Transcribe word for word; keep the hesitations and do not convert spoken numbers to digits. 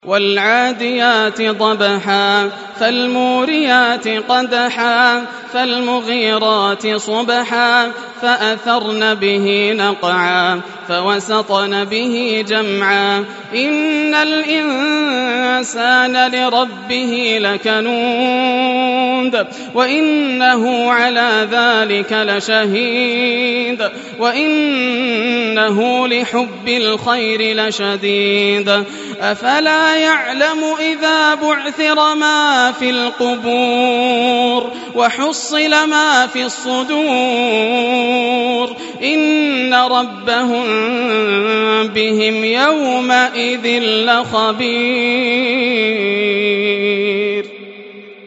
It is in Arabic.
وَالْعَادِيَاتِ ضَبْحًا فَالْمُورِيَاتِ قَدْحًا فَالْمُغِيرَاتِ صُبْحًا فَأَثَرْنَ بِهِ نَقْعًا فَوَسَطْنَ بِهِ جَمْعًا إِنَّ الْإِنسَانَ لِرَبِّهِ لَكَنُودٌ وَإِنَّهُ عَلَى ذَلِكَ لَشَهِيدٌ وَإِنَّهُ لِحُبِّ الْخَيْرِ لَشَدِيدٌ أَفَلَا يَعْلَمُ إِذَا بُعْثِرَ مَا فِي الْقُبُورِ وَحُصِّلَ مَا في الصُّدُورِ إِنَّ رَبَّهُم بِهِمْ يَوْمَئِذٍ لَّخَبِيرٌ